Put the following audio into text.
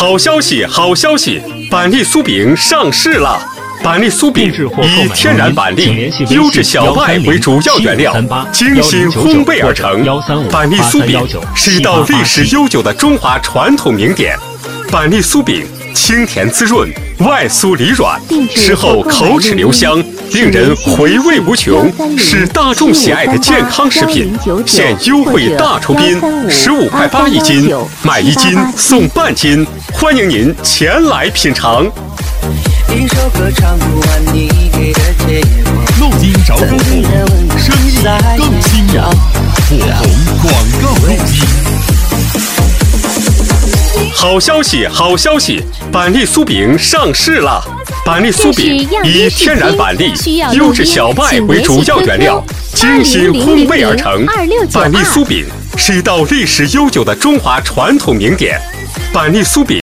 好消息，好消息！板栗酥饼上市了。板栗酥饼以天然板栗、优质小麦为主要原料，精心烘焙而成。板栗酥饼是一道历史悠久的中华传统名点。板栗酥饼清甜滋润，外酥里软，吃后口齿留香，令人回味无穷，是大众喜爱的健康食品。现优惠大酬宾，15块8一斤，买1斤送半斤，欢迎您前来品尝。 一首歌唱不完你给的结果， 录音找火红，声音更清雅，火红广告录音。 好消息，好消息！板栗酥饼上市了。板栗酥饼以天然板栗、优质小麦为主要原料，精心烘焙而成。板栗酥饼是一道历史悠久的中华传统名点。板栗酥饼